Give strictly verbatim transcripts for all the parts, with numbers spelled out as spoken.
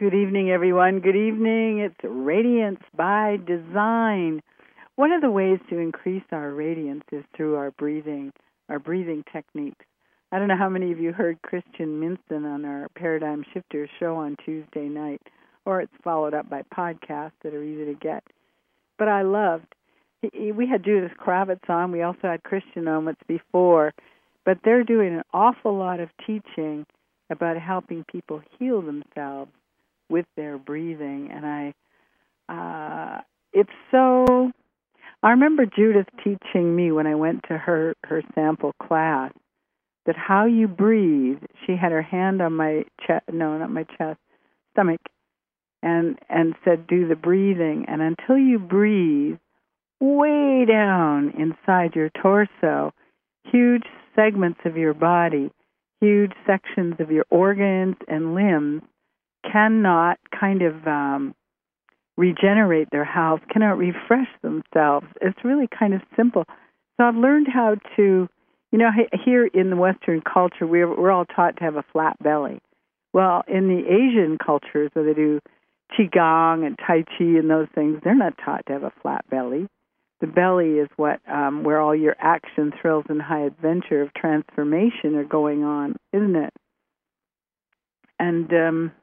Good evening, everyone. Good evening. It's Radiance by Design. One of the ways to increase our radiance is through our breathing, our breathing techniques. I don't know how many of you heard Christian Minson on our Paradigm Shifters show on Tuesday night, or it's followed up by podcasts that are easy to get. But I loved, we had Judith Kravitz on. We also had Christian Moments before, but they're doing an awful lot of teaching about helping people heal themselves with their breathing. And I, uh, it's so, I remember Judith teaching me when I went to her, her sample class that how you breathe, she had her hand on my chest, no, not my chest, stomach, and, and said, do the breathing. And until you breathe way down inside your torso, huge segments of your body, huge sections of your organs and limbs cannot kind of um, regenerate their health, cannot refresh themselves. It's really kind of simple. So I've learned how to, you know, here in the Western culture, we're, we're all taught to have a flat belly. Well, in the Asian cultures where they do Qigong and Tai Chi and those things, they're not taught to have a flat belly. The belly is what um, where all your action, thrills, and high adventure of transformation are going on, isn't it? And um,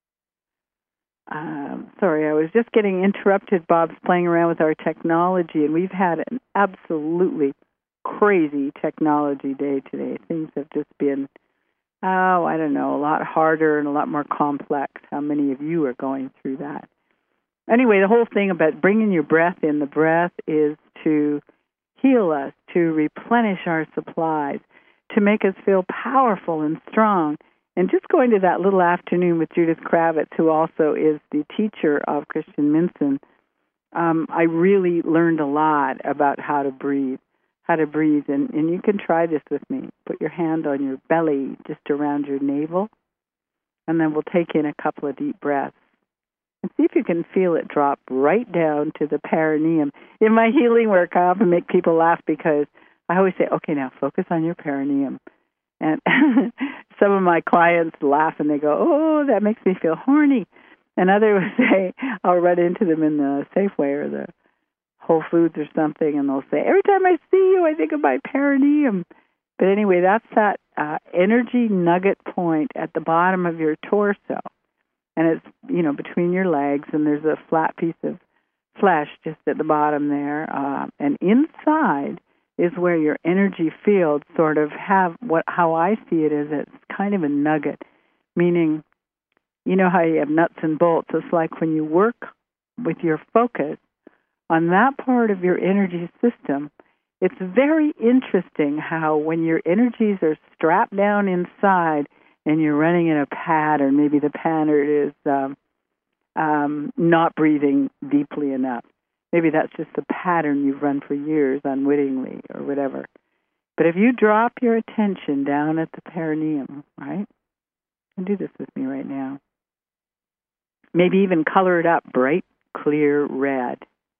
Um, sorry, I was just getting interrupted. Bob's playing around with our technology, and we've had an absolutely crazy technology day today. Things have just been, oh, I don't know, a lot harder and a lot more complex. How many of you are going through that? Anyway, the whole thing about bringing your breath in, the breath is to heal us, to replenish our supplies, to make us feel powerful and strong. And just going to that little afternoon with Judith Kravitz, who also is the teacher of Christian Minson, um, I really learned a lot about how to breathe, how to breathe. And, and you can try this with me. Put your hand on your belly, just around your navel, and then we'll take in a couple of deep breaths. And see if you can feel it drop right down to the perineum. In my healing work, I often make people laugh because I always say, okay, now focus on your perineum. And some of my clients laugh and they go, oh, that makes me feel horny. And others will say, I'll run into them in the Safeway or the Whole Foods or something, and they'll say, every time I see you, I think of my perineum. But anyway, that's that uh, energy nugget point at the bottom of your torso. And it's, you know, between your legs, and there's a flat piece of flesh just at the bottom there. Uh, and inside is where your energy fields sort of have what, how I see it is it's kind of a nugget, meaning, you know how you have nuts and bolts. It's like when you work with your focus on that part of your energy system, it's very interesting how when your energies are strapped down inside and you're running in a pattern, maybe the pattern is um, um, not breathing deeply enough. Maybe that's just a pattern you've run for years unwittingly or whatever. But if you drop your attention down at the perineum, right? And do this with me right now. Maybe even color it up bright, clear red.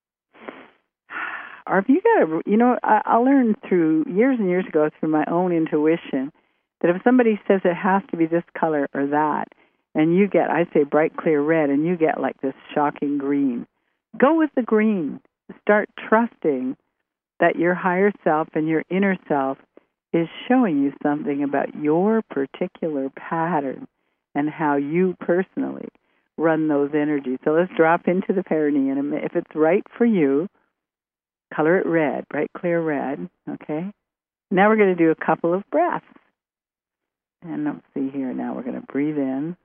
Or if you got to, you know, I, I learned through years and years ago through my own intuition that if somebody says it has to be this color or that, and you get, I say bright, clear red, and you get like this shocking green, go with the green. Start trusting that your higher self and your inner self is showing you something about your particular pattern and how you personally run those energies. So let's drop into the perineum. If it's right for you, color it red, bright, clear red, okay? Now we're going to do a couple of breaths. And let's see here. Now we're going to breathe in.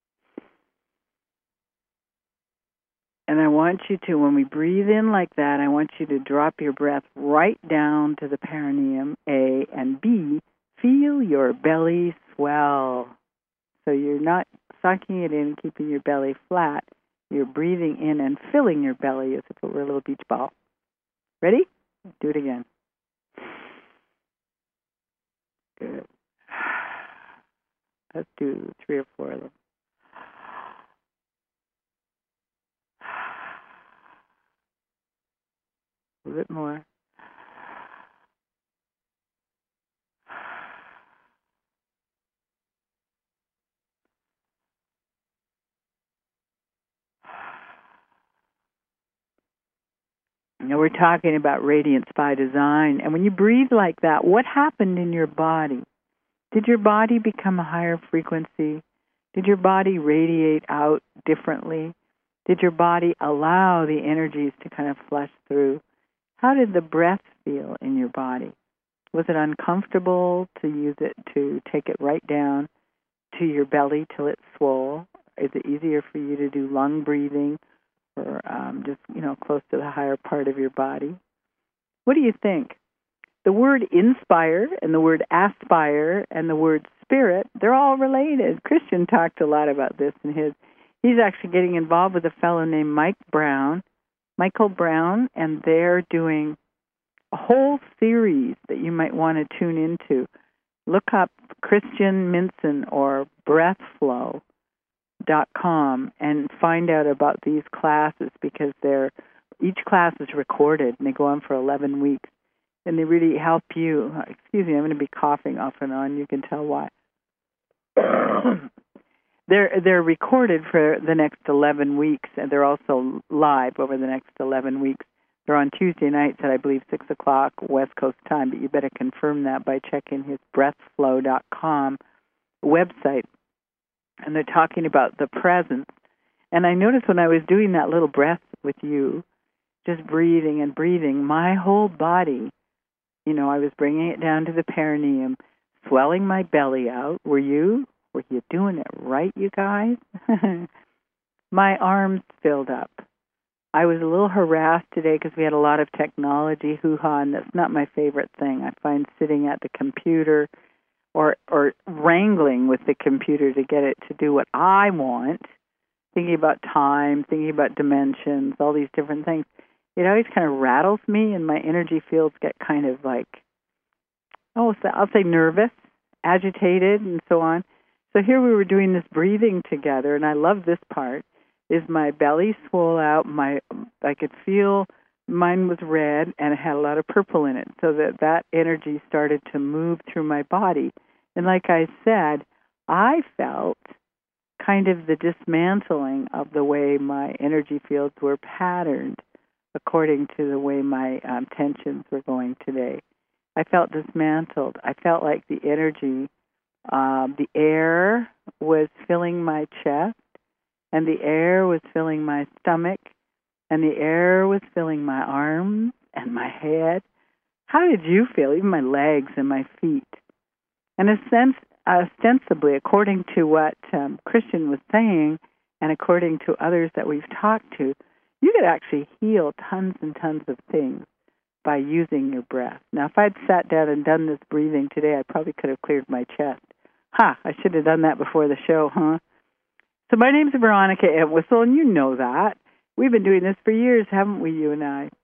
And I want you to, when we breathe in like that, I want you to drop your breath right down to the perineum, A, and B, feel your belly swell. So you're not sucking it in and keeping your belly flat. You're breathing in and filling your belly as if it were a little beach ball. Ready? Do it again. Good. Let's do three or four of them. A little bit more. You know, we're talking about radiance by design. And when you breathe like that, what happened in your body? Did your body become a higher frequency? Did your body radiate out differently? Did your body allow the energies to kind of flush through? How did the breath feel in your body? Was it uncomfortable to use it to take it right down to your belly till it swole? Is it easier for you to do lung breathing or um, just, you know, close to the higher part of your body? What do you think? The word inspire and the word aspire and the word spirit, they're all related. Christian talked a lot about this in his. He's actually getting involved with a fellow named Mike Brown, Michael Brown, and they're doing a whole series that you might want to tune into. Look up Christian Minson or breathflow dot com and find out about these classes, because they're each class is recorded and they go on for eleven weeks, and they really help you. Excuse me, I'm going to be coughing off and on. You can tell why. they're they're recorded for the next eleven weeks, and they're also live over the next eleven weeks. They're on Tuesday nights at, I believe, six o'clock West Coast time, but you better confirm that by checking his breathflow dot com website. And they're talking about the presence. And I noticed when I was doing that little breath with you, just breathing and breathing, my whole body, you know, I was bringing it down to the perineum, swelling my belly out. Were you? Were you doing it right, you guys? My arms filled up. I was a little harassed today because we had a lot of technology hoo-ha, and that's not my favorite thing. I find sitting at the computer or or wrangling with the computer to get it to do what I want, thinking about time, thinking about dimensions, all these different things, it always kind of rattles me, and my energy fields get kind of like, oh, I'll say nervous, agitated, and so on. So here we were doing this breathing together, and I love this part, is my belly swole out, my I could feel mine was red, and it had a lot of purple in it, so that that energy started to move through my body. And like I said, I felt kind of the dismantling of the way my energy fields were patterned according to the way my um, tensions were going today. I felt dismantled. I felt like the energy, um, the air was filling my chest, and the air was filling my stomach, and the air was filling my arms and my head. How did you feel? Even my legs and my feet. And a sense, ostensibly, according to what um, Christian was saying, and according to others that we've talked to, you could actually heal tons and tons of things by using your breath. Now, if I'd sat down and done this breathing today, I probably could have cleared my chest. Ha! I should have done that before the show, huh? So my name's Veronica Entwistle, and you know that. We've been doing this for years, haven't we, you and I?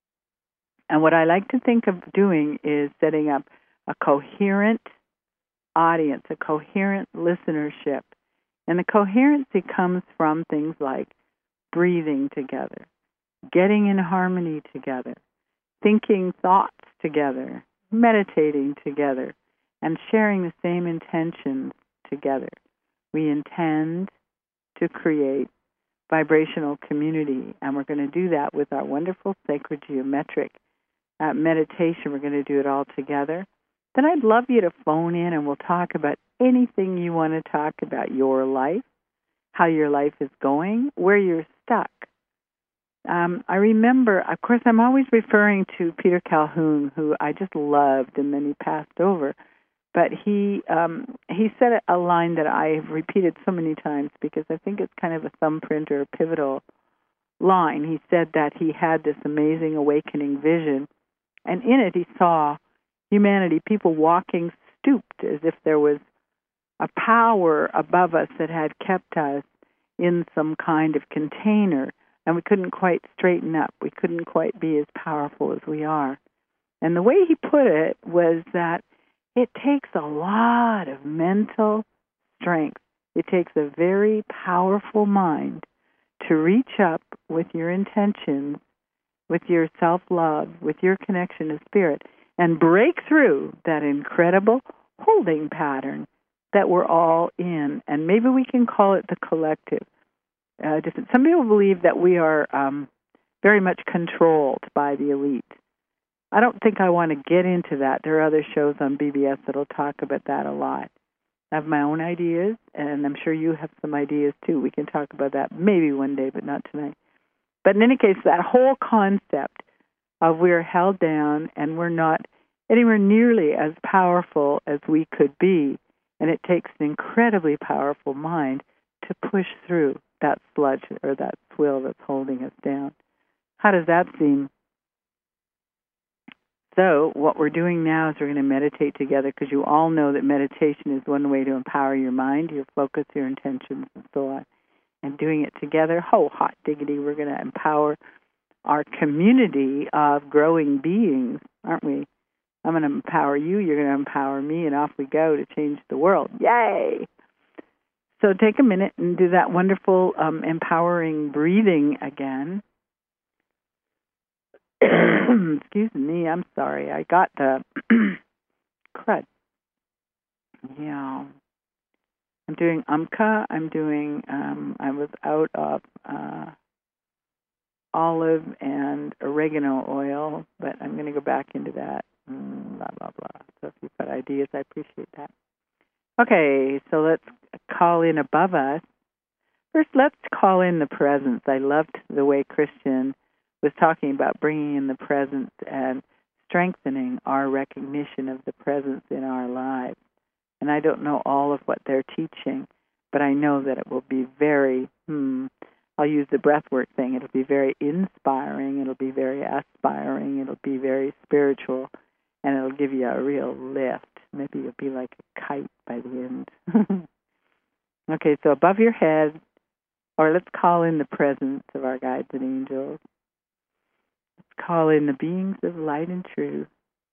And what I like to think of doing is setting up a coherent audience, a coherent listenership. And the coherency comes from things like breathing together, getting in harmony together, thinking thoughts together, meditating together, and sharing the same intentions together. We intend to create vibrational community, and we're going to do that with our wonderful sacred geometric uh, meditation. We're going to do it all together. Then I'd love you to phone in, and we'll talk about anything you want to talk about, your life, how your life is going, where you're stuck. Um, I remember, of course, I'm always referring to Peter Calhoun, who I just loved, and then he passed over. But he um, he said a line that I have repeated so many times because I think it's kind of a thumbprint or a pivotal line. He said that he had this amazing awakening vision, and in it he saw humanity, people walking stooped as if there was a power above us that had kept us in some kind of container, and we couldn't quite straighten up. We couldn't quite be as powerful as we are. And the way he put it was that it takes a lot of mental strength. It takes a very powerful mind to reach up with your intentions, with your self-love, with your connection to spirit, and break through that incredible holding pattern that we're all in. And maybe we can call it the collective. Uh, different. Some people believe that we are um, very much controlled by the elite. I don't think I want to get into that. There are other shows on B B S that will talk about that a lot. I have my own ideas, and I'm sure you have some ideas too. We can talk about that maybe one day, but not tonight. But in any case, that whole concept of we're held down and we're not anywhere nearly as powerful as we could be, and it takes an incredibly powerful mind to push through that sludge or that swill that's holding us down. How does that seem? So what we're doing now is we're going to meditate together, because you all know that meditation is one way to empower your mind, your focus, your intentions, and so on. And doing it together, oh, hot diggity, we're going to empower our community of growing beings, aren't we? I'm going to empower you, you're going to empower me, and off we go to change the world. Yay! So take a minute and do that wonderful um, empowering breathing again. Excuse me, I'm sorry. I got the crud. Yeah. I'm doing umka. I'm doing, um, I was out of uh, olive and oregano oil, but I'm going to go back into that. Mm, blah, blah, blah. So if you've got ideas, I appreciate that. Okay, so let's call in above us. First, let's call in the presence. I loved the way Christian was talking about bringing in the presence and strengthening our recognition of the presence in our lives. And I don't know all of what they're teaching, but I know that it will be very, hmm, I'll use the breathwork thing, it'll be very inspiring, it'll be very aspiring, it'll be very spiritual, and it'll give you a real lift. Maybe you'll be like a kite by the end. Okay, so above your head, or let's call in the presence of our guides and angels. Let's call in the beings of light and truth,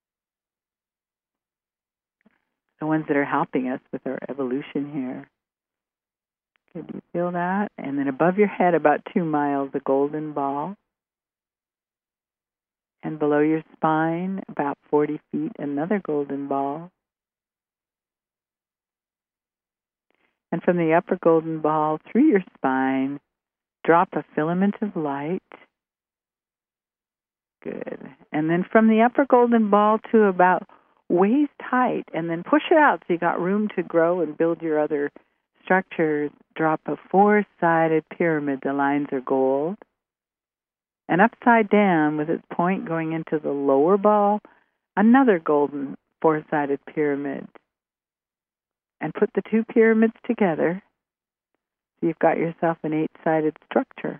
the ones that are helping us with our evolution here. Okay, do you feel that? And then above your head, about two miles, a golden ball. And below your spine, about forty feet, another golden ball. And from the upper golden ball through your spine, drop a filament of light. Good. And then from the upper golden ball to about waist height, and then push it out so you got room to grow and build your other structures. Drop a four-sided pyramid. The lines are gold. And upside down, with its point going into the lower ball, another golden four-sided pyramid. And put the two pyramids together. So you've got yourself an eight-sided structure.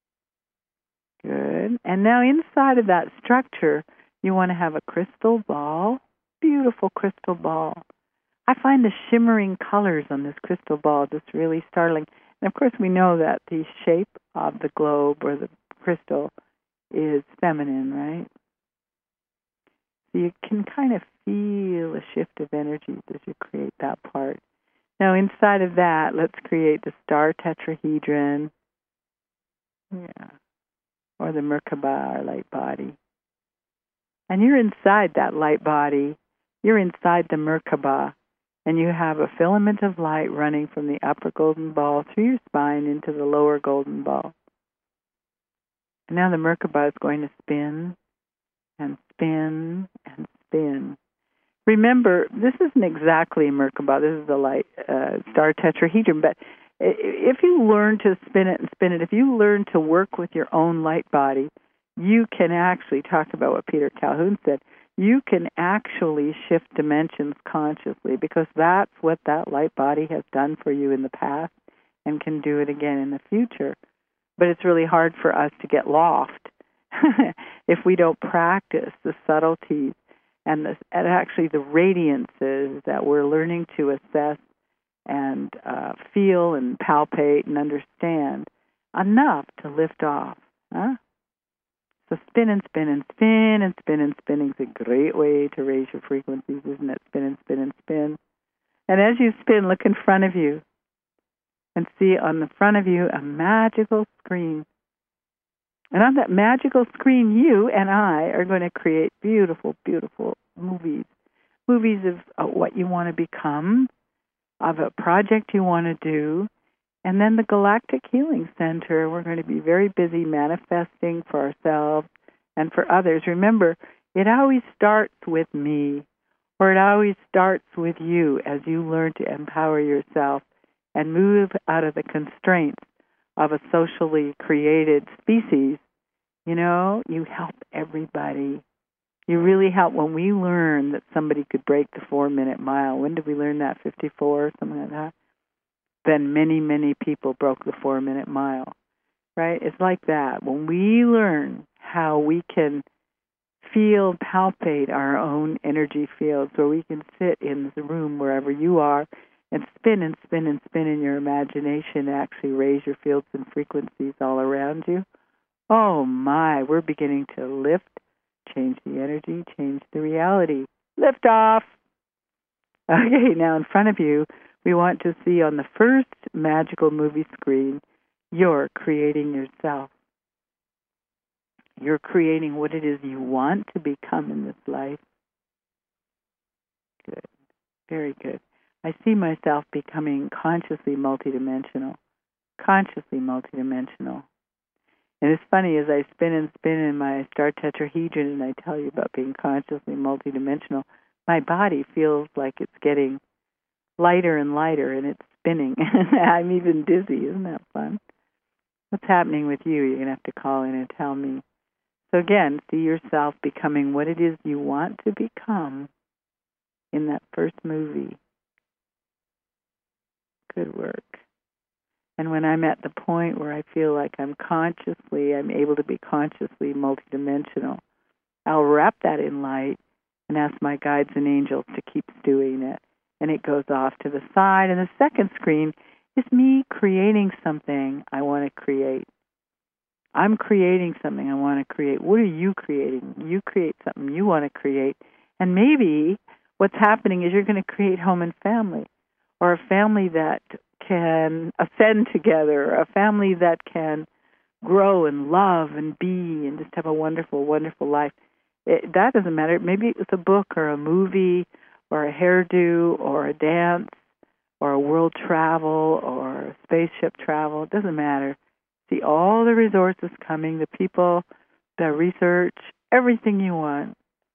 Good. And now inside of that structure, you want to have a crystal ball. Beautiful crystal ball. I find the shimmering colors on this crystal ball just really startling. And of course, we know that the shape of the globe or the crystal is feminine, right? So you can kind of feel a shift of energy as you create that part. Now, inside of that, let's create the star tetrahedron. Yeah. Or the Merkaba, our light body. And you're inside that light body. You're inside the Merkaba. And you have a filament of light running from the upper golden ball through your spine into the lower golden ball. And now the Merkaba is going to spin and spin and spin. Remember, this isn't exactly a Merkaba. This is the light uh, star tetrahedron. But if you learn to spin it and spin it, if you learn to work with your own light body, you can actually talk about what Peter Calhoun said. You can actually shift dimensions consciously, because that's what that light body has done for you in the past and can do it again in the future. But it's really hard for us to get lost if we don't practice the subtleties and, the, and actually the radiances that we're learning to assess and uh, feel and palpate and understand enough to lift off. Huh? So spin and spin and spin and spin and spinning is a great way to raise your frequencies, isn't it? Spin and spin and spin. And as you spin, look in front of you and see on the front of you a magical screen. And on that magical screen, you and I are going to create beautiful, beautiful movies. Movies of uh, what you want to become, of a project you want to do, And then the Galactic Healing Center, we're going to be very busy manifesting for ourselves and for others. Remember, it always starts with me, or it always starts with you as you learn to empower yourself and move out of the constraints of a socially created species. You know, you help everybody. You really help. When we learn that somebody could break the four-minute mile, when did we learn that, fifty-four or something like that? Then many, many people broke the four-minute mile, right? It's like that. When we learn how we can feel, palpate our own energy fields, where we can sit in the room wherever you are and spin and spin and spin in your imagination, actually raise your fields and frequencies all around you. Oh my, we're beginning to lift, change the energy, change the reality. Lift off! Okay, now in front of you, we want to see on the first magical movie screen, you're creating yourself. You're creating what it is you want to become in this life. Good. Very good. I see myself becoming consciously multidimensional. Consciously multidimensional. And it's funny, as I spin and spin in my star tetrahedron and I tell you about being consciously multidimensional, my body feels like it's getting lighter and lighter and it's spinning. I'm even dizzy. Isn't that fun? What's happening with you? You're going to have to call in and tell me. So again, see yourself becoming what it is you want to become in that first movie. Good work. And when I'm at the point where I feel like I'm consciously, I'm able to be consciously multidimensional, I'll wrap that in light and ask my guides and angels to keep doing it. And it goes off to the side. And the second screen is me creating something I want to create. I'm creating something I want to create. What are you creating? You create something you want to create. And maybe what's happening is you're going to create home and family, or a family that can ascend together, a family that can grow and love and be and just have a wonderful, wonderful life. It, that doesn't matter. Maybe it's a book or a movie or a hairdo or a dance or a world travel or a spaceship travel. It doesn't matter. See all the resources coming, the people, the research, everything you want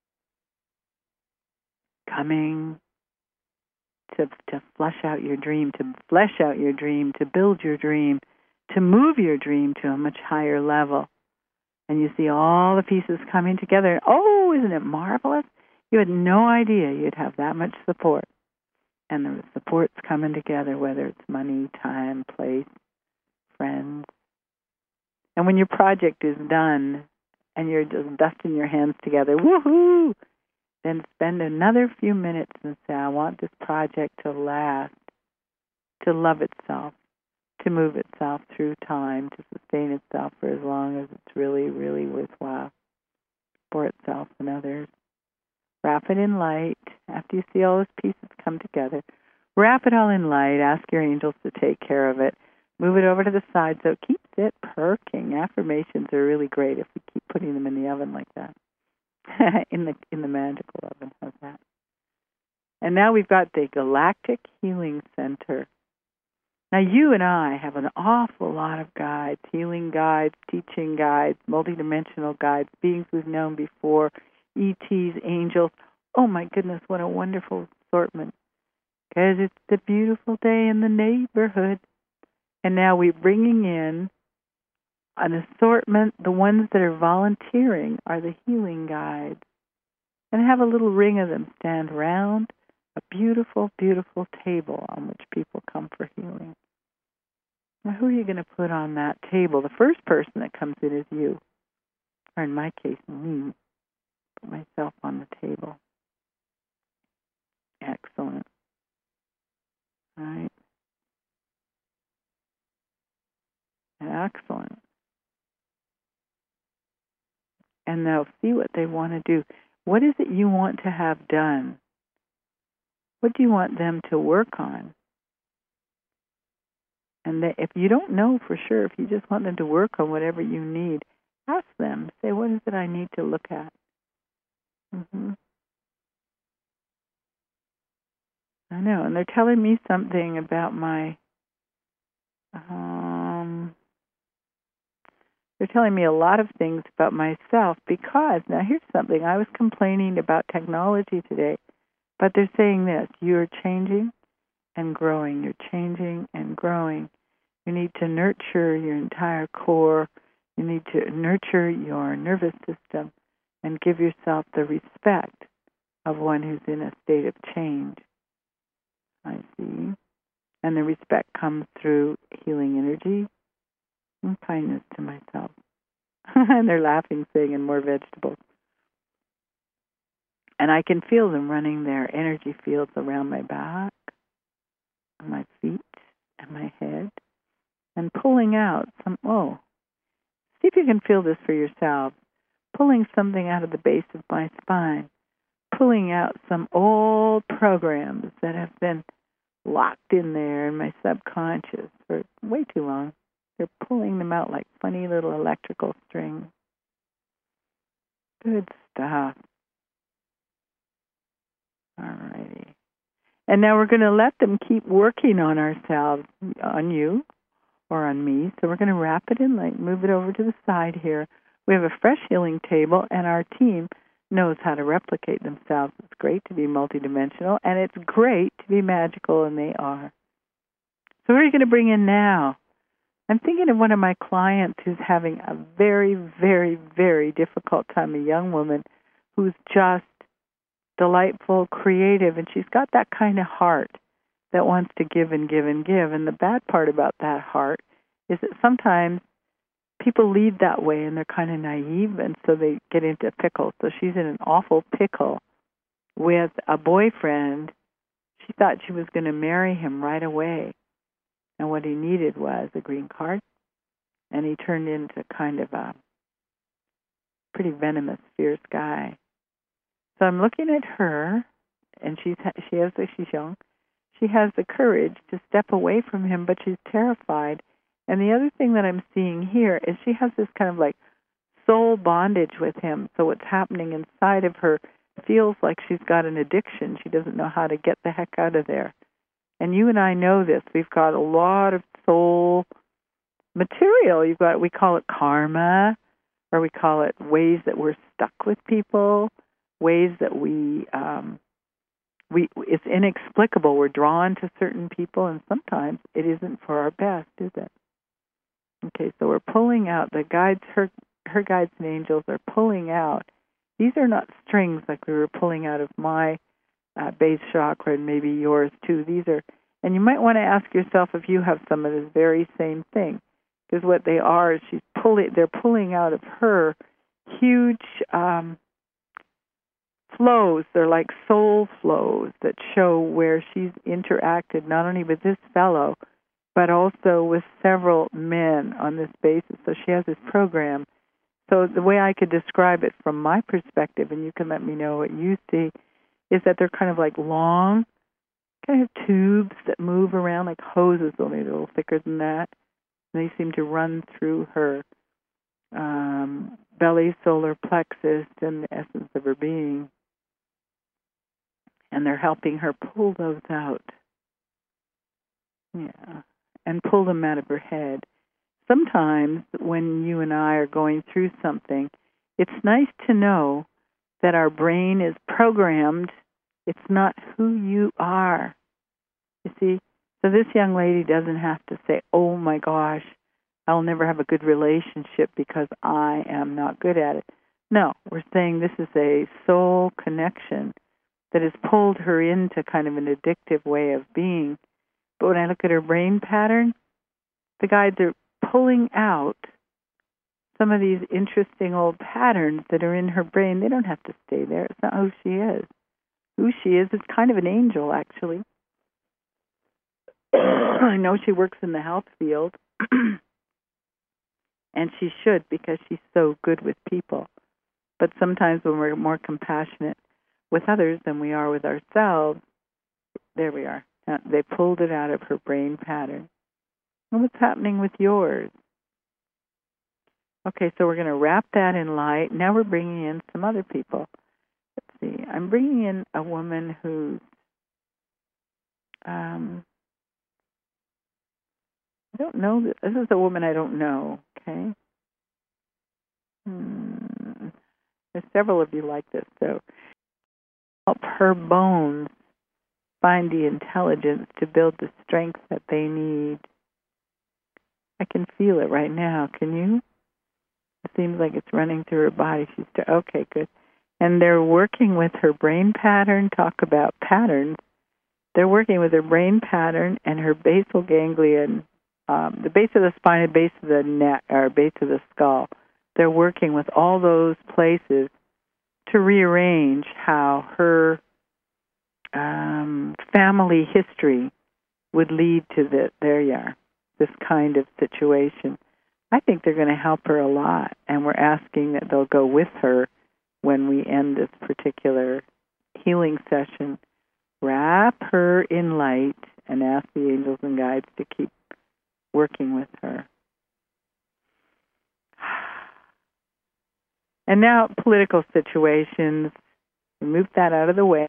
coming to to flesh out your dream, to flesh out your dream, to build your dream, to move your dream to a much higher level. And you see all the pieces coming together. Oh, isn't it marvelous? You had no idea you'd have that much support. And the support's coming together, whether it's money, time, place, friends. And when your project is done and you're just dusting your hands together, woohoo! Then spend another few minutes and say, I want this project to last, to love itself, to move itself through time, to sustain itself for as long as it's really, really worthwhile for itself and others. Wrap it in light. After you see all those pieces come together, wrap it all in light. Ask your angels to take care of it. Move it over to the side so it keeps it perking. Affirmations are really great if we keep putting them in the oven like that. in the in the magical oven. How's that? And now we've got the Galactic Healing Center. Now you and I have an awful lot of guides, healing guides, teaching guides, multidimensional guides, beings we've known before, E Ts, angels. Oh my goodness, what a wonderful assortment. Because it's the beautiful day in the neighborhood. And now we're bringing in an assortment. The ones that are volunteering are the healing guides. And have a little ring of them stand around a beautiful, beautiful table on which people come for healing. Now, who are you going to put on that table? The first person that comes in is you. Or in my case, me. Put myself on the table. Excellent. All right. Excellent. And they'll see what they want to do. What is it you want to have done? What do you want them to work on? And they, if you don't know for sure, if you just want them to work on whatever you need, ask them. Say, what is it I need to look at? Mm-hmm. I know. And they're telling me something about my Um, they're telling me a lot of things about myself because, now here's something. I was complaining about technology today, but they're saying this: you're changing and growing. You're changing and growing. You need to nurture your entire core. You need to nurture your nervous system and give yourself the respect of one who's in a state of change. I see. And the respect comes through healing energy and kindness to myself. And they're laughing, saying, and more vegetables. And I can feel them running their energy fields around my back, on my feet, and my head, and pulling out some, oh, see if you can feel this for yourself, pulling something out of the base of my spine, pulling out some old programs that have been locked in there in my subconscious for way too long. They're pulling them out like funny little electrical strings. Good stuff. All righty. And now we're going to let them keep working on ourselves, on you or on me. So we're going to wrap it in light, move it over to the side here. We have a fresh healing table, and our team knows how to replicate themselves. It's great to be multidimensional, and it's great to be magical, and they are. So who are you going to bring in now? I'm thinking of one of my clients who's having a very, very, very difficult time, a young woman who's just delightful, creative, and she's got that kind of heart that wants to give and give and give. And the bad part about that heart is that sometimes people lead that way and they're kind of naive, and so they get into pickles. So she's in an awful pickle with a boyfriend. She thought she was going to marry him right away, and what he needed was a green card, and he turned into kind of a pretty venomous, fierce guy. So I'm looking at her, and she's she has she's young. She has the courage to step away from him, but she's terrified. And the other thing that I'm seeing here is she has this kind of like soul bondage with him. So what's happening inside of her feels like she's got an addiction. She doesn't know how to get the heck out of there. And you and I know this. We've got a lot of soul material. You've got, we call it karma, or we call it ways that we're stuck with people, ways that we, um, we it's inexplicable. We're drawn to certain people, and sometimes it isn't for our best, is it? Okay, so we're pulling out the guides, her her guides and angels are pulling out. These are not strings like we were pulling out of my uh, base chakra and maybe yours too. These are, and you might want to ask yourself if you have some of this very same thing, because what they are is she's pulling, they're pulling out of her huge um, flows. They're like soul flows that show where she's interacted not only with this fellow, but also with several men on this basis. So she has this program. So the way I could describe it from my perspective, and you can let me know what you see, is that they're kind of like long, kind of tubes that move around like hoses, only a little thicker than that. And they seem to run through her um, belly, solar plexus, and the essence of her being. And they're helping her pull those out. Yeah. And pull them out of her head. Sometimes when you and I are going through something, it's nice to know that our brain is programmed. It's not who you are. You see? So this young lady doesn't have to say, oh my gosh, I'll never have a good relationship because I am not good at it. No, we're saying this is a soul connection that has pulled her into kind of an addictive way of being. But when I look at her brain pattern, the guides are pulling out some of these interesting old patterns that are in her brain. They don't have to stay there. It's not who she is. Who she is is kind of an angel, actually. I know she works in the health field, and she should because she's so good with people. But sometimes when we're more compassionate with others than we are with ourselves, there we are. They pulled it out of her brain pattern. And what's happening with yours? Okay, so we're going to wrap that in light. Now we're bringing in some other people. Let's see. I'm bringing in a woman who's, um, I don't know. This, this is a woman I don't know, okay? Hmm. There's several of you like this, so help her bones find the intelligence to build the strength that they need. I can feel it right now. Can you? It seems like it's running through her body. She's to, okay, good. And they're working with her brain pattern. Talk about patterns. They're working with her brain pattern and her basal ganglion, um, the base of the spine and base of the neck, or base of the skull. They're working with all those places to rearrange how her um, family history would lead to the, there you are, this kind of situation. I think they're going to help her a lot, and we're asking that they'll go with her when we end this particular healing session. Wrap her in light and ask the angels and guides to keep working with her. And now political situations. Move that out of the way.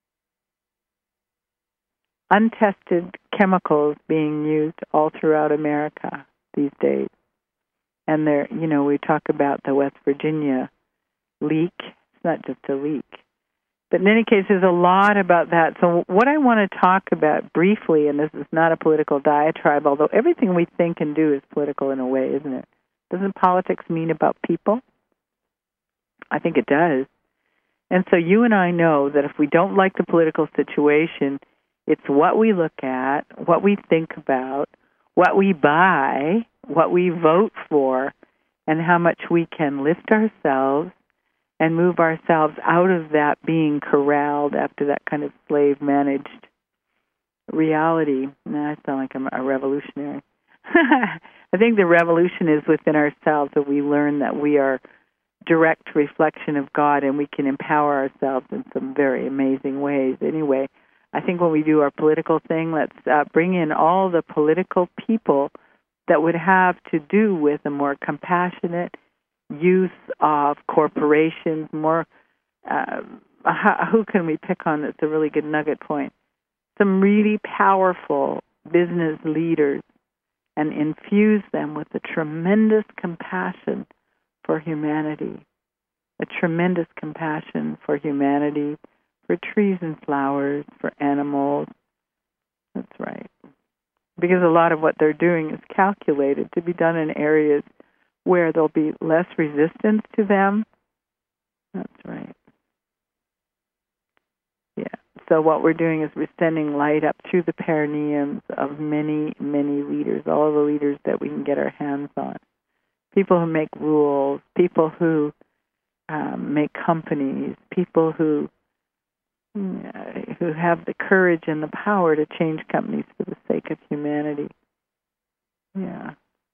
Untested chemicals being used all throughout America these days. And there, you know, we talk about the West Virginia leak. It's not just a leak. But in any case, there's a lot about that. So what I want to talk about briefly, and this is not a political diatribe, although everything we think and do is political in a way, isn't it? Doesn't politics mean about people? I think it does. And so you and I know that if we don't like the political situation, it's what we look at, what we think about, what we buy, what we vote for, and how much we can lift ourselves and move ourselves out of that being corralled after that kind of slave-managed reality. Now, I sound like I'm a revolutionary. I think the revolution is within ourselves, that we learn that we are direct reflection of God and we can empower ourselves in some very amazing ways. Anyway, I think when we do our political thing, let's uh, bring in all the political people that would have to do with a more compassionate use of corporations, more, uh, how, who can we pick on that's a really good nugget point? Some really powerful business leaders, and infuse them with a tremendous compassion for humanity, a tremendous compassion for humanity, for trees and flowers, for animals. That's right. Because a lot of what they're doing is calculated to be done in areas where there'll be less resistance to them. That's right. Yeah. So what we're doing is we're sending light up through the perineums of many, many leaders, all the leaders that we can get our hands on. People who make rules, people who um, make companies, people who uh, who have the courage and the power to change companies for the sake of humanity. Yeah.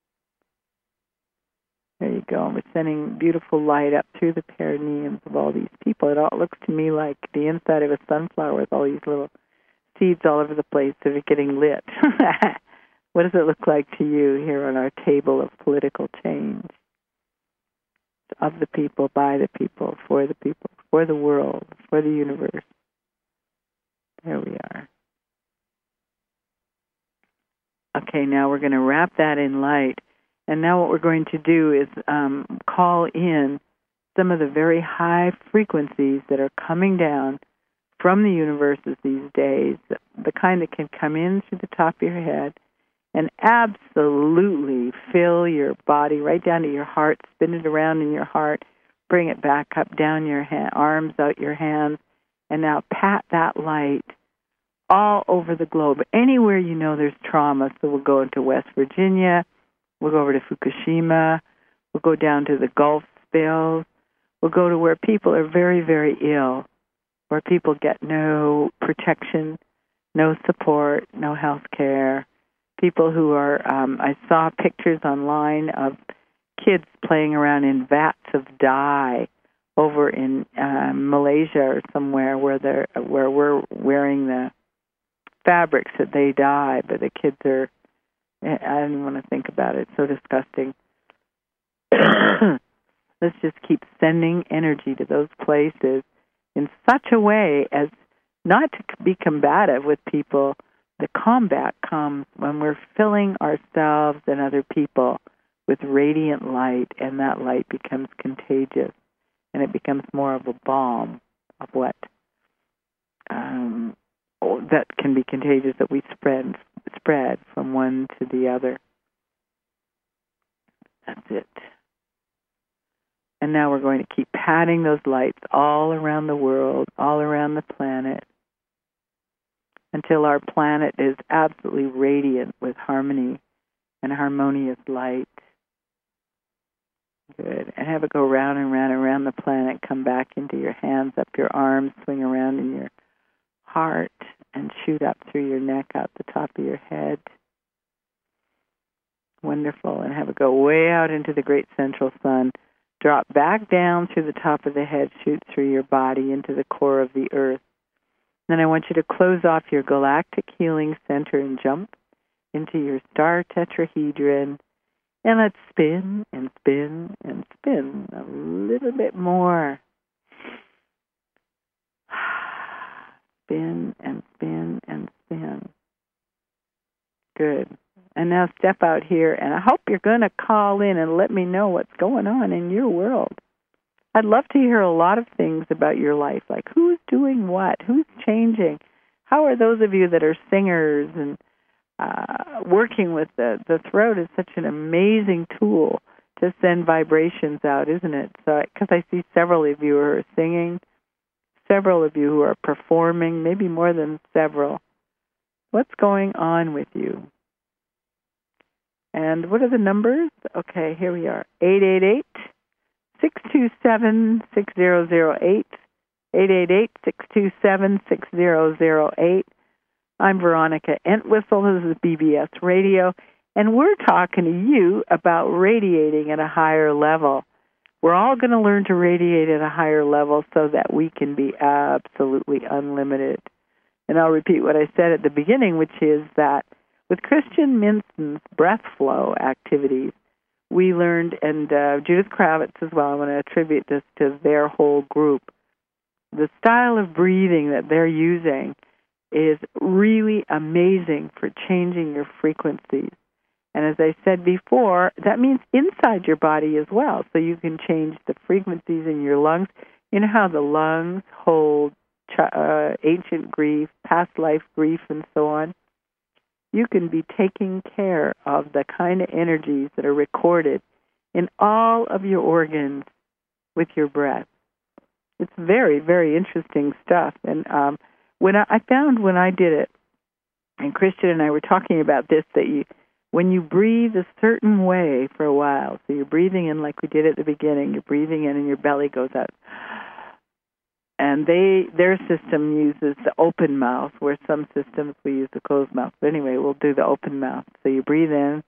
There you go. We're sending beautiful light up through the perineums of all these people. It all looks to me like the inside of a sunflower with all these little seeds all over the place that are getting lit. What does it look like to you here on our table of political change? Of the people, by the people, for the people, for the world, for the universe. There we are. Okay, now we're going to wrap that in light. And now what we're going to do is um, call in some of the very high frequencies that are coming down from the universes these days, the kind that can come in through the top of your head and absolutely fill your body right down to your heart, spin it around in your heart, bring it back up down your ha- arms, out your hands, and now pat that light all over the globe. Anywhere you know there's trauma, so we'll go into West Virginia, we'll go over to Fukushima, we'll go down to the Gulf spills, we'll go to where people are very, very ill, where people get no protection, no support, no health care. People who are, um, I saw pictures online of kids playing around in vats of dye over in uh, Malaysia or somewhere where they're where we're wearing the fabrics that they dye, but the kids are, I don't even want to think about it. It's so disgusting. Let's just keep sending energy to those places in such a way as not to be combative with people, The combat comes when we're filling ourselves and other people with radiant light, and that light becomes contagious, and it becomes more of a balm of what um, that can be contagious, that we spread spread from one to the other. That's it. And now we're going to keep patting those lights all around the world, all around the planet, until our planet is absolutely radiant with harmony and harmonious light. Good. And have it go round and round and around the planet, come back into your hands, up your arms, swing around in your heart, and shoot up through your neck, out the top of your head. Wonderful. And have it go way out into the great central sun. Drop back down through the top of the head, shoot through your body into the core of the earth. Then I want you to close off your galactic healing center and jump into your star tetrahedron. And let's spin and spin and spin a little bit more. Spin and spin and spin. Good. And now step out here, and I hope you're going to call in and let me know what's going on in your world. I'd love to hear a lot of things about your life, like who's doing what, who's changing. How are those of you that are singers and uh, working with the, the throat is such an amazing tool to send vibrations out, isn't it? So, because I see several of you who are singing, several of you who are performing, maybe more than several. What's going on with you? And what are the numbers? Okay, here we are. eight eight eight, six two seven, six zero zero eight. eight eight eight, six two seven, six zero zero eight. I'm Veronica Entwistle. This is B B S Radio, and we're talking to you about radiating at a higher level. We're all going to learn to radiate at a higher level so that we can be absolutely unlimited. And I'll repeat what I said at the beginning, which is that with Christian Minson's breath flow activities, we learned, and uh, Judith Kravitz as well, I want to attribute this to their whole group, the style of breathing that they're using is really amazing for changing your frequencies. And as I said before, that means inside your body as well, so you can change the frequencies in your lungs. You know how the lungs hold uh, ancient grief, past life grief, and so on? You can be taking care of the kind of energies that are recorded in all of your organs with your breath. It's very, very interesting stuff. And um, when I, I found when I did it, and Christian and I were talking about this, that you, when you breathe a certain way for a while, so you're breathing in like we did at the beginning, you're breathing in and your belly goes out. And they their system uses the open mouth, where some systems we use the closed mouth. But anyway, we'll do the open mouth. So you breathe in.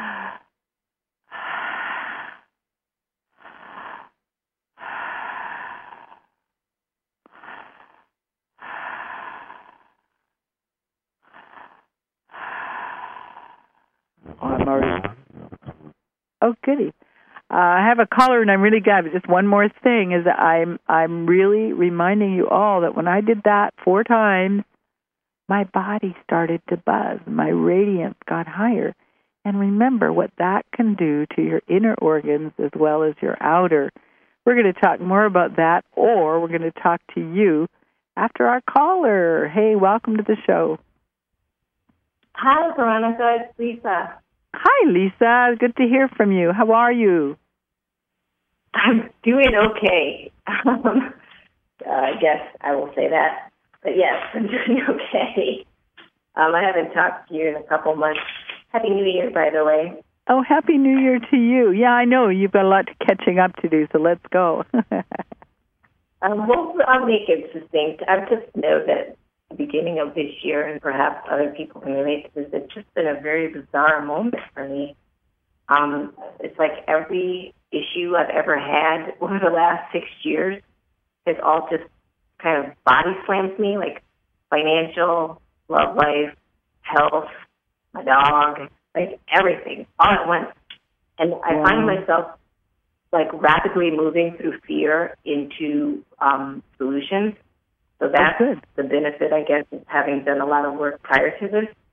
Oh, I'm already. Oh, goody. Uh, I have a caller, and I'm really glad. But just one more thing is that I'm I'm really reminding you all that when I did that four times, my body started to buzz. My radiance got higher. And remember what that can do to your inner organs as well as your outer. We're going to talk more about that, or we're going to talk to you after our caller. Hey, welcome to the show. Hi, Veronica. It's Lisa. Hi, Lisa. Good to hear from you. How are you? I'm doing okay. Um, uh, I guess I will say that. But yes, I'm doing okay. Um, I haven't talked to you in a couple months. Happy New Year, by the way. Oh, Happy New Year to you. Yeah, I know. You've got a lot of catching up to do, so let's go. um, well, I'll make it succinct. I just know that the beginning of this year, and perhaps other people can relate to this, it's just been a very bizarre moment for me. Um, it's like every issue I've ever had over the last six years has all just kind of body slams me, like financial, love life, health, my dog, like everything, all at once. And I wow. find myself like rapidly moving through fear into um, solutions. So that's good. The benefit, I guess, of having done a lot of work prior to this.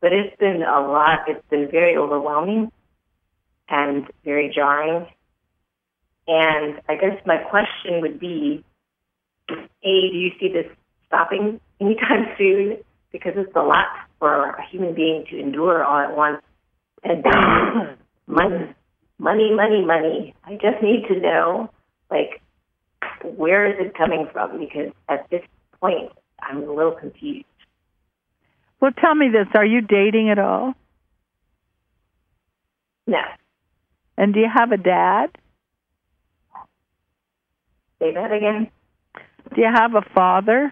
but it's been a lot. It's been very overwhelming and very jarring. And I guess my question would be, A, do you see this stopping anytime soon? Because it's a lot for a human being to endure all at once. And B, money, money, money, money. I just need to know, like, where is it coming from? Because at this point, I'm a little confused. Well, tell me this. Are you dating at all? No. And do you have a dad? Say that again? Do you have a father?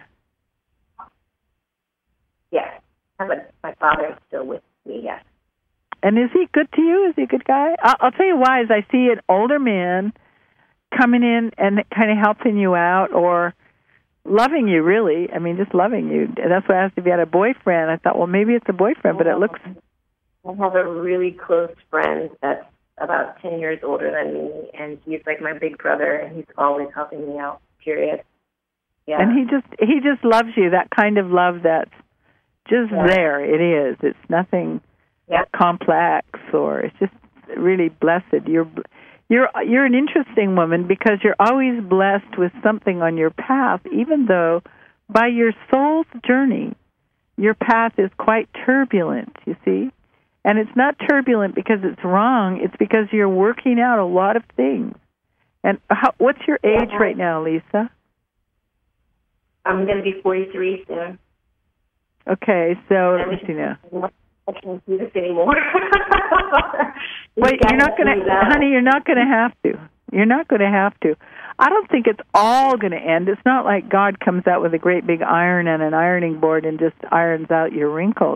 Yes. I have a, my father is still with me, yes. And is he good to you? Is he a good guy? I'll, I'll tell you why. Is I see an older man coming in and kind of helping you out or loving you, really. I mean, just loving you. That's why I asked if you had a boyfriend. I thought, well, maybe it's a boyfriend, but it looks... I have a really close friend that's about ten years older than me, and he's like my big brother, and he's always helping me out, period. Yeah. And he just he just loves you, that kind of love that's just yeah. there. It is. It's nothing yeah. complex, or it's just really blessed. You're you're you're an interesting woman because you're always blessed with something on your path, even though by your soul's journey, your path is quite turbulent, you see? And it's not turbulent because it's wrong. It's because you're working out a lot of things. And how, what's your age yeah. right now, Lisa? I'm going to be forty-three soon. Okay, so let me see now. I can't do this anymore. Wait, you're not going to, honey, you're not going to have to. You're not going to have to. I don't think it's all going to end. It's not like God comes out with a great big iron and an ironing board and just irons out your wrinkles.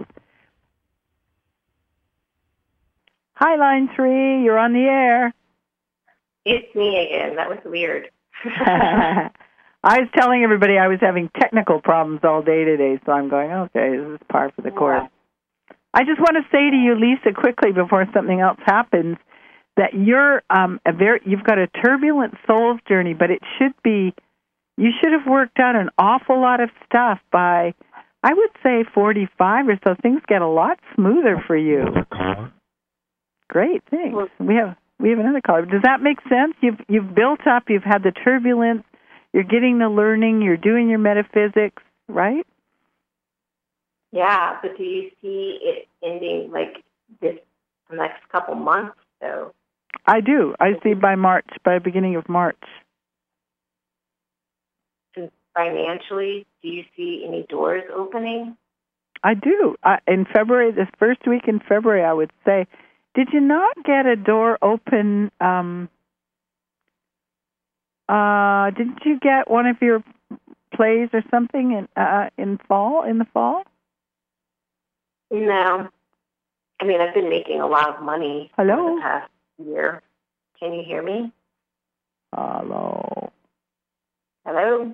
Hi, line three. You're on the air. It's me again. That was weird. I was telling everybody I was having technical problems all day today, so I'm going, okay, this is par for the course. Yeah. I just want to say to you, Lisa, quickly before something else happens, that you're um, a very you've got a turbulent soul's journey, but it should be you should have worked out an awful lot of stuff by, I would say, forty-five or so. Things get a lot smoother for you. Great, thanks. We have we have another caller. Does that make sense? You've you've built up. You've had the turbulence. You're getting the learning. You're doing your metaphysics, right? Yeah, but do you see it ending like this the next couple months? So I do. I see by March, by beginning of March. And financially, do you see any doors opening? I do. I, in February, this first week in February, I would say. Did you not get a door open? Um, uh, didn't you get one of your plays or something in uh, in fall? In the fall? No. I mean, I've been making a lot of money Hello? over the past year. Can you hear me? Hello. Hello?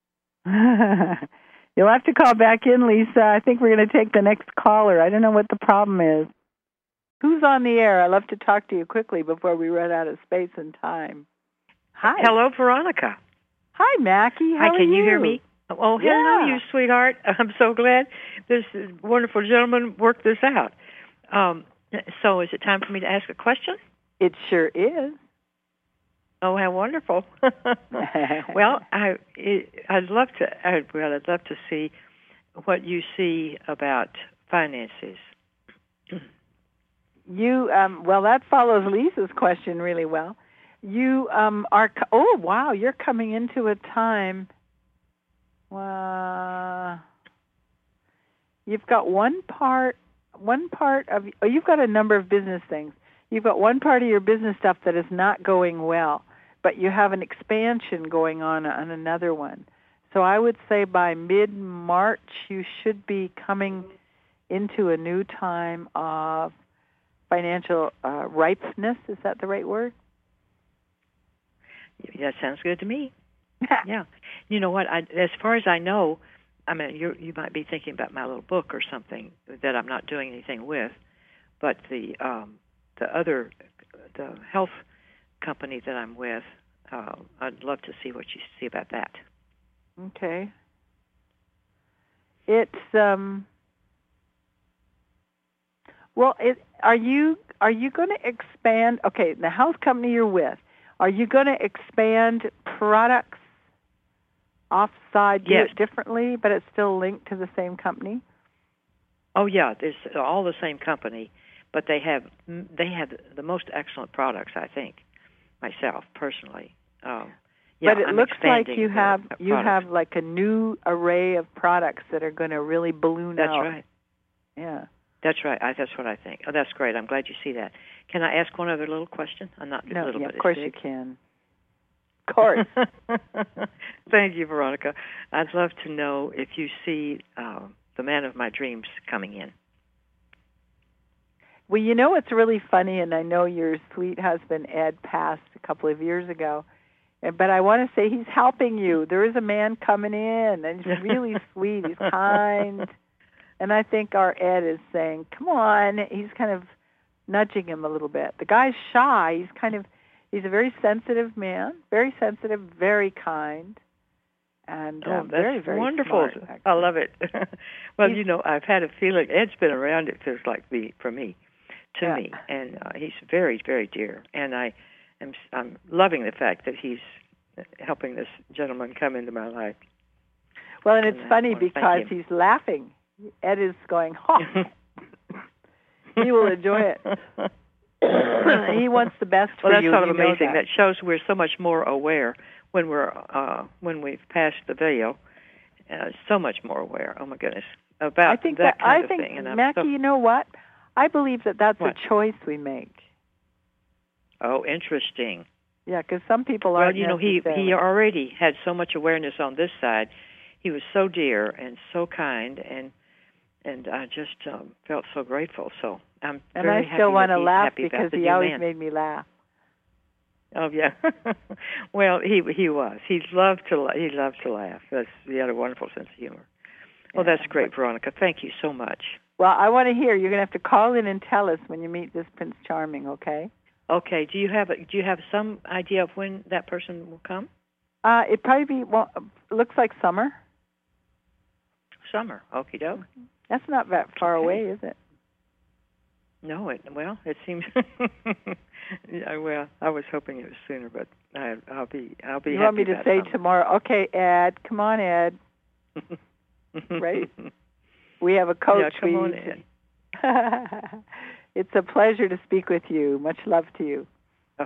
You'll have to call back in, Lisa. I think we're going to take the next caller. I don't know what the problem is. Who's on the air? I'd love to talk to you quickly before we run out of space and time. Hi. Hello, Veronica. Hi, Mackie. How Hi, can are you? you hear me? Oh, hello, yeah. you sweetheart. I'm so glad this wonderful gentleman worked this out. Um, so is it time for me to ask a question? It sure is. Oh, how wonderful. Well, I, it, I'd love to, I, well, I'd love to see what you see about finances. You, um, well, that follows Lisa's question really well. You um, are, oh, wow, you're coming into a time, uh, you've got one part, one part of, oh, you've got a number of business things. You've got one part of your business stuff that is not going well, but you have an expansion going on on another one. So I would say by mid-March, you should be coming into a new time of financial uh, ripeness. Is that the right word? That sounds good to me. Yeah. You know what? I, as far as I know, I mean, you you might be thinking about my little book or something that I'm not doing anything with, but the um, the other, the health company that I'm with, uh, I'd love to see what you see about that. Okay. It's um. Well, it, are you are you going to expand? Okay, the house company you're with, are you going to expand products offside, do Yes. it differently, but it's still linked to the same company? Oh yeah, it's all the same company, but they have they have the most excellent products, I think, myself personally. Um, yeah, but it I'm looks like expanding you the have products. you have like a new array of products that are going to really balloon That's out. That's right. Yeah. That's right. I, that's what I think. Oh, that's great. I'm glad you see that. Can I ask one other little question? I'm not No, little, yeah, but of course it's you big. can. Of course. Thank you, Veronica. I'd love to know if you see uh, the man of my dreams coming in. Well, you know what's really funny, and I know your sweet husband Ed passed a couple of years ago, but I want to say he's helping you. There is a man coming in, and he's really sweet. He's kind. And I think our Ed is saying, come on. He's kind of nudging him a little bit. The guy's shy. He's kind of, he's a very sensitive man, very sensitive, very kind, and oh, um, that's very, very wonderful. smart, actually. I love it. well, he's, you know, I've had a feeling, Ed's been around, it feels like me, for me, to yeah. me, and uh, he's very, very dear. And I am I'm loving the fact that he's helping this gentleman come into my life. Well, and it's and funny because he's laughing. Ed is going, oh, he will enjoy it. He wants the best for well, that's you. sort of you know amazing. That. that shows we're so much more aware when we're uh, when we've passed the veil. Uh, so much more aware. Oh my goodness, about I think that, that, kind I of think, thing. And Mackie, so, you know what? I believe that that's what? a choice we make. Oh, interesting. Yeah, because some people well, aren't. you know, he he already had so much awareness on this side. He was so dear and so kind, and and I just um, felt so grateful. So I'm and very I still happy want that to he's laugh happy because about the he new always man. made me laugh. Oh yeah. Well, he he was. He loved to he loved to laugh. That's, he had a wonderful sense of humor. Well, Yeah, that's great, Veronica. Thank you so much. Well, I want to hear. You're going to have to call in and tell us when you meet this Prince Charming, okay? Okay. Do you have a, do you have some idea of when that person will come? Uh, it'd probably be. Well, it looks like summer. Summer. Okie doke. That's not that far okay. away, is it? No, it well, it seems. yeah, well, I was hoping it was sooner, but I, I'll be I'll be. You happy want me to about say summer. tomorrow? Okay, Ed, come on, Ed. Right? We have a coach. Yeah, come we on, Ed. It's a pleasure to speak with you. Much love to you. Oh.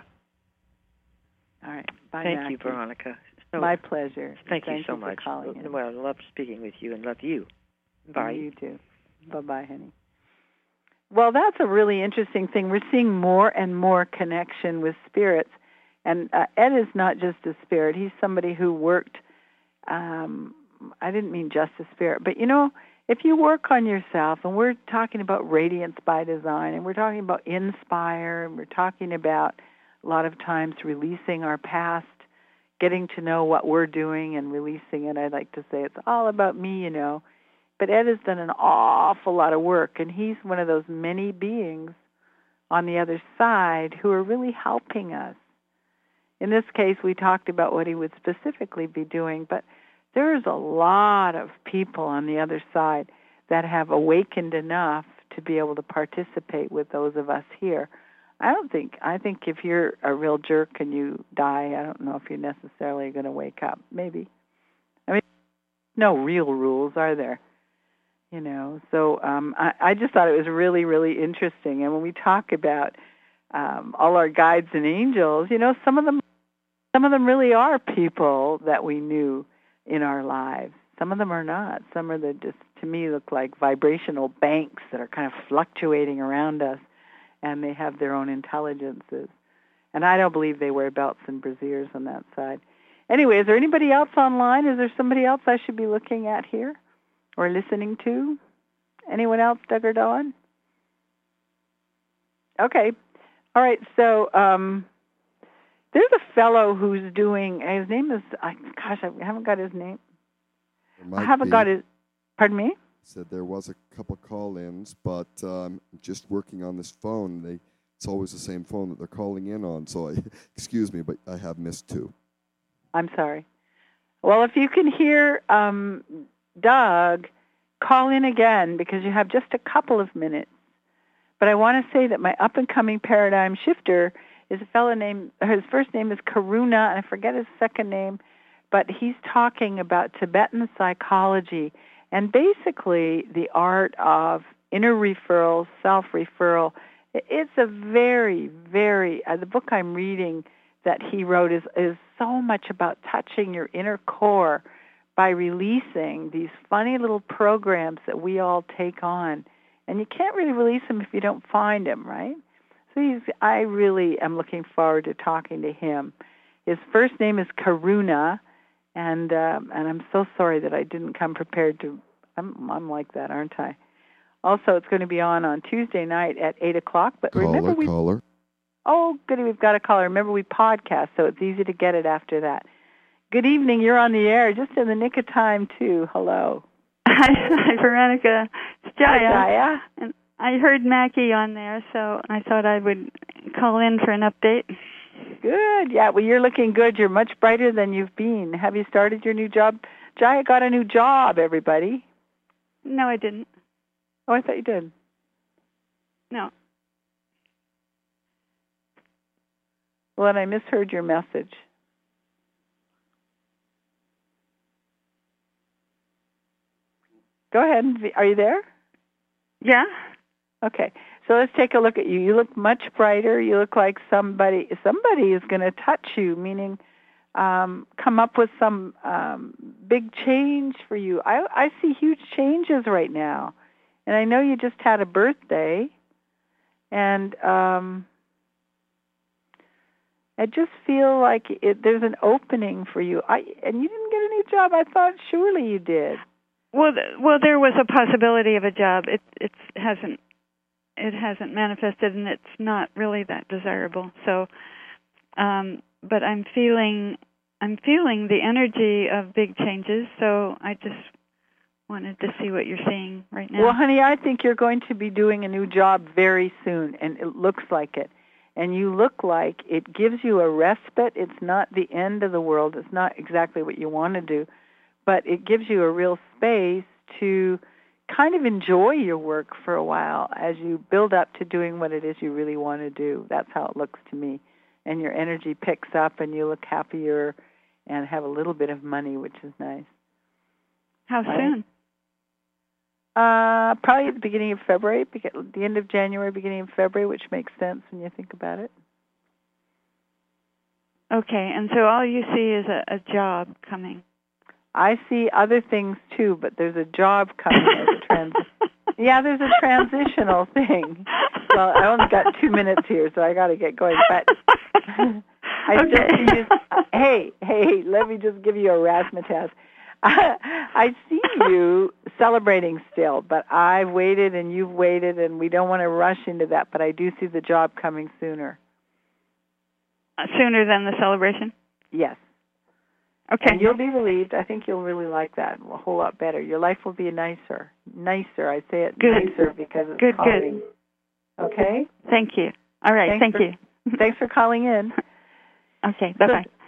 All right. Bye, Thank Mackie. you, Veronica. So, My pleasure. Thank, thank you so you much. For calling in. Well, I love speaking with you and love you. Bye. And you too. Bye-bye, honey. Well, that's a really interesting thing. We're seeing more and more connection with spirits. And uh, Ed is not just a spirit. He's somebody who worked, um, I didn't mean just a spirit, but you know, if you work on yourself, and we're talking about radiance by design, and we're talking about inspire, and we're talking about a lot of times releasing our past, getting to know what we're doing and releasing it. I like to say it's all about me, you know. But Ed has done an awful lot of work, and he's one of those many beings on the other side who are really helping us. In this case, we talked about what he would specifically be doing, but there's a lot of people on the other side that have awakened enough to be able to participate with those of us here. I don't think, I think if you're a real jerk and you die, I don't know if you're necessarily going to wake up. Maybe. I mean, no real rules, are there? You know, so um, I, I just thought it was really, really interesting. And when we talk about um, all our guides and angels, you know, some of them, some of them really are people that we knew in our lives. Some of them are not. Some are the just, to me, look like vibrational banks that are kind of fluctuating around us, and they have their own intelligences. And I don't believe they wear belts and brassieres on that side. Anyway, is there anybody else online? Is there somebody else I should be looking at here or listening to? Anyone else, Doug or Dawn? Okay. All right, so um, there's a fellow who's doing, his name is, I, gosh, I haven't got his name. I haven't be. got his, pardon me? Said there was a couple call-ins, but um, just working on this phone, they it's always the same phone that they're calling in on, so I, excuse me, but I have missed two. I'm sorry. Well, if you can hear um, Doug, call in again because you have just a couple of minutes But I want to say that my up-and-coming paradigm shifter is a fellow named, his first name is Karuna, and I forget his second name, but he's talking about Tibetan psychology and basically the art of inner referral, self-referral. It's a very, very, uh, the book I'm reading that he wrote is, is so much about touching your inner core by releasing these funny little programs that we all take on. And you can't really release them if you don't find them, right? So he's, I really am looking forward to talking to him. His first name is Karuna, and um, and I'm so sorry that I didn't come prepared to. I'm I'm like that, aren't I? Also, it's going to be on on Tuesday night at eight o'clock. But caller, remember, we caller. Oh, goody, we've got a caller. Remember, we podcast, so it's easy to get it after that. Good evening. You're on the air, just in the nick of time too. Hello. Hi, hi Veronica. It's Jaya. Hi, Jaya. And I heard Mackie on there, so I thought I would call in for an update. Good. Yeah, well, you're looking good. You're much brighter than you've been. Have you started your new job? Jaya got a new job, everybody. No, I didn't. Oh, I thought you did. No. Well, then I misheard your message. Go ahead. Are you there? Yeah. Okay. So let's take a look at you. You look much brighter. You look like somebody somebody is going to touch you, meaning um, come up with some um, big change for you. I, I see huge changes right now. And I know you just had a birthday. And um, I just feel like it, there's an opening for you. I And you didn't get a new job. I thought surely you did. Well, well, there was a possibility of a job. It it hasn't it hasn't manifested, and it's not really that desirable. So, um, but I'm feeling I'm feeling the energy of big changes. So I just wanted to see what you're seeing right now. Well, honey, I think you're going to be doing a new job very soon, and it looks like it. And you look like it gives you a respite. It's not the end of the world. It's not exactly what you want to do. But it gives you a real space to kind of enjoy your work for a while as you build up to doing what it is you really want to do. That's how it looks to me. And your energy picks up and you look happier and have a little bit of money, which is nice. How right? soon? Uh, probably at the beginning of February, the end of January, beginning of February, which makes sense when you think about it. Okay, and so all you see is a, a job coming. I see other things too, but there's a job coming as a trans. Yeah, there's a transitional thing. Well, I only got two minutes here, so I got to get going. But I okay. still see you. Hey, hey, hey, let me just give you a razzmatazz. I see you celebrating still, but I've waited and you've waited, and we don't want to rush into that. But I do see the job coming sooner. Uh, sooner than the celebration? Yes. Okay. And you'll be relieved. I think you'll really like that a whole lot better. Your life will be nicer. Nicer. I say it good. nicer because it's good, calming. Good. Okay? Thank you. All right. Thanks Thank for, you. Thanks for calling in. Okay. Bye-bye. So,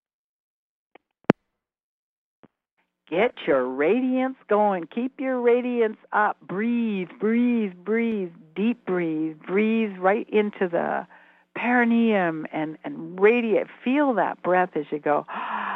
get your radiance going. Keep your radiance up. Breathe, breathe, breathe. Deep breathe. Breathe right into the perineum and, and radiate. Feel that breath as you go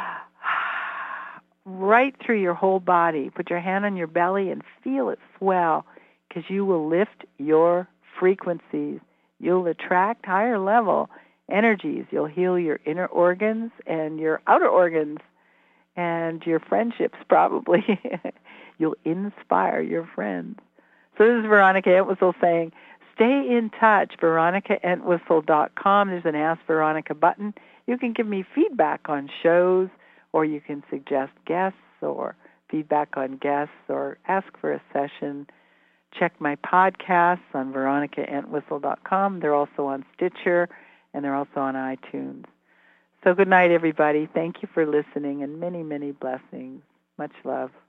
right through your whole body. Put your hand on your belly and feel it swell, because you will lift your frequencies. You'll attract higher level energies. You'll heal your inner organs and your outer organs and your friendships probably. You'll inspire your friends. So this is Veronica Entwistle saying, stay in touch, veronica entwistle dot com. There's an Ask Veronica button. You can give me feedback on shows, or you can suggest guests or feedback on guests, or ask for a session. Check my podcasts on veronica entwistle dot com. They're also on Stitcher, and they're also on iTunes. So good night, everybody. Thank you for listening, and many, many blessings. Much love.